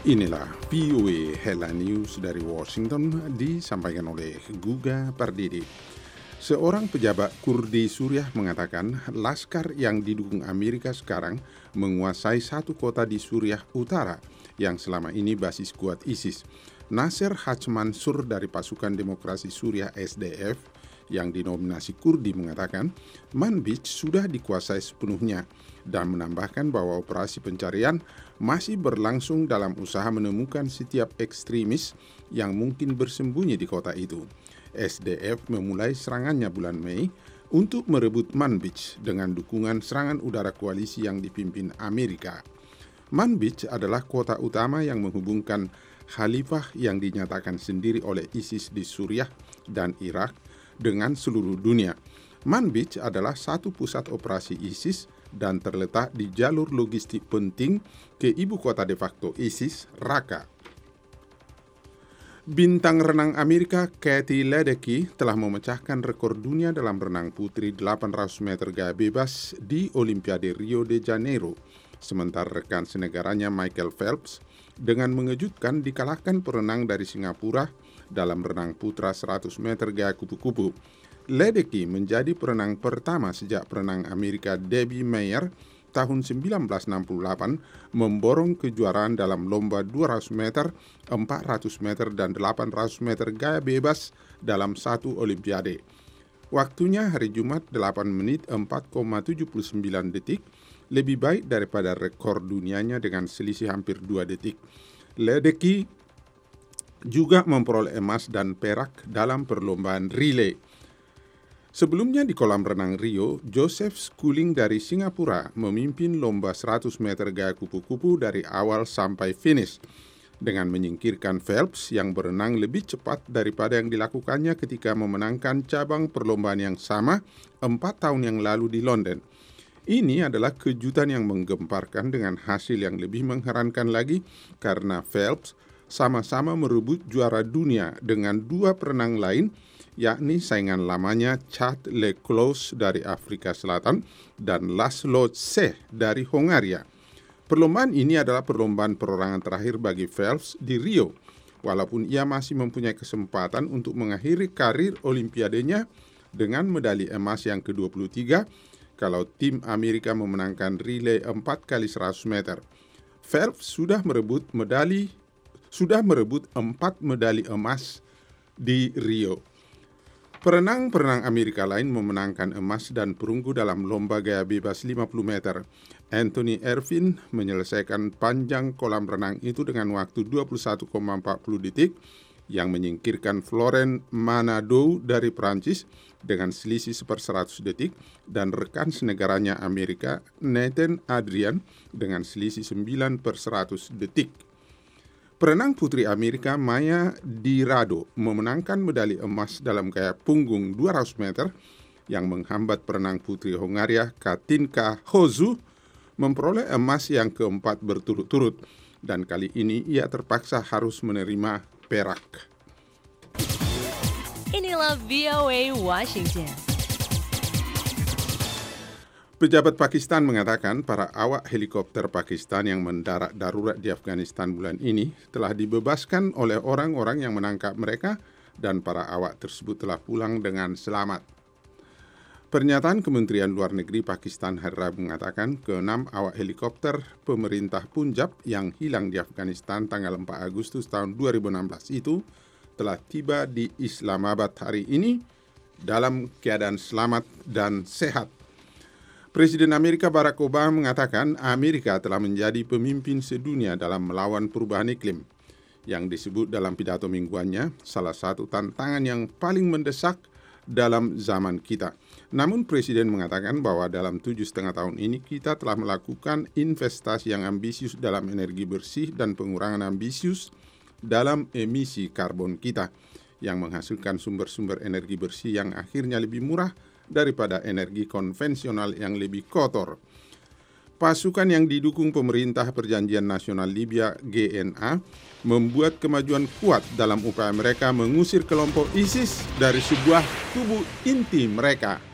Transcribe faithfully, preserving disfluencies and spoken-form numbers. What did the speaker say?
Inilah V O A Headline News dari Washington disampaikan oleh Guga Pardede. Seorang pejabat Kurdi Suriah mengatakan laskar yang didukung Amerika sekarang menguasai satu kota di Suriah Utara yang selama ini basis kuat ISIS. Nasser Haj Mansur dari pasukan demokrasi Suriah S D F yang dinominasi Kurdi mengatakan Manbij sudah dikuasai sepenuhnya dan menambahkan bahwa operasi pencarian masih berlangsung dalam usaha menemukan setiap ekstremis yang mungkin bersembunyi di kota itu. S D F memulai serangannya bulan Mei untuk merebut Manbij dengan dukungan serangan udara koalisi yang dipimpin Amerika. Manbij adalah kota utama yang menghubungkan khalifah yang dinyatakan sendiri oleh ISIS di Suriah dan Irak dengan seluruh dunia. Manbij adalah satu pusat operasi ISIS dan terletak di jalur logistik penting ke ibu kota de facto ISIS, Raqqa. Bintang renang Amerika Katie Ledecky telah memecahkan rekor dunia dalam renang putri delapan ratus meter gaya bebas di Olimpiade Rio de Janeiro, sementara rekan senegaranya Michael Phelps dengan mengejutkan dikalahkan perenang dari Singapura dalam renang putra seratus meter gaya kupu-kupu. Ledecky menjadi perenang pertama sejak perenang Amerika Debbie Meyer tahun seribu sembilan ratus enam puluh delapan memborong kejuaraan dalam lomba dua ratus meter, empat ratus meter, dan delapan ratus meter gaya bebas dalam satu Olimpiade. Waktunya hari Jumat delapan menit empat koma tujuh sembilan detik, lebih baik daripada rekor dunianya dengan selisih hampir dua detik. Ledecky juga memperoleh emas dan perak dalam perlombaan relay. Sebelumnya di kolam renang Rio, Joseph Schooling dari Singapura memimpin lomba seratus meter gaya kupu-kupu dari awal sampai finish dengan menyingkirkan Phelps yang berenang lebih cepat daripada yang dilakukannya ketika memenangkan cabang perlombaan yang sama empat tahun yang lalu di London. Ini adalah kejutan yang menggemparkan dengan hasil yang lebih mengherankan lagi karena Phelps sama-sama merebut juara dunia dengan dua perenang lain, yakni saingan lamanya Chad Leclos dari Afrika Selatan dan Laszlo Tse dari Hongaria. Perlombaan ini adalah perlombaan perorangan terakhir bagi Phelps di Rio, walaupun ia masih mempunyai kesempatan untuk mengakhiri karir olimpiadenya dengan medali emas yang ke dua puluh tiga kalau tim Amerika memenangkan relay empat kali seratus meter. Phelps sudah merebut medali sudah merebut empat medali emas di Rio. Perenang-perenang Amerika lain memenangkan emas dan perunggu dalam lomba gaya bebas lima puluh meter. Anthony Ervin menyelesaikan panjang kolam renang itu dengan waktu dua puluh satu koma empat puluh detik yang menyingkirkan Florent Manadou dari Prancis dengan selisih seperseratus detik dan rekan senegaranya Amerika Nathan Adrian dengan selisih sembilan per seratus detik. Perenang putri Amerika Maya Dirado memenangkan medali emas dalam gaya punggung dua ratus meter yang menghambat perenang putri Hongaria Katinka Hozu memperoleh emas yang keempat berturut-turut dan kali ini ia terpaksa harus menerima perak. Inilah V O A Washington. Pejabat Pakistan mengatakan para awak helikopter Pakistan yang mendarat darurat di Afghanistan bulan ini telah dibebaskan oleh orang-orang yang menangkap mereka dan para awak tersebut telah pulang dengan selamat. Pernyataan Kementerian Luar Negeri Pakistan hari Rabu mengatakan keenam awak helikopter pemerintah Punjab yang hilang di Afghanistan tanggal empat Agustus tahun dua ribu enam belas itu telah tiba di Islamabad hari ini dalam keadaan selamat dan sehat. Presiden Amerika Barack Obama mengatakan Amerika telah menjadi pemimpin sedunia dalam melawan perubahan iklim. Yang disebut dalam pidato mingguannya salah satu tantangan yang paling mendesak dalam zaman kita. Namun Presiden mengatakan bahwa dalam tujuh setengah tahun ini kita telah melakukan investasi yang ambisius dalam energi bersih dan pengurangan ambisius dalam emisi karbon kita yang menghasilkan sumber-sumber energi bersih yang akhirnya lebih murah daripada energi konvensional yang lebih kotor. Pasukan yang didukung pemerintah Perjanjian Nasional Libya G N A membuat kemajuan kuat dalam upaya mereka mengusir kelompok ISIS dari sebuah tubuh inti mereka.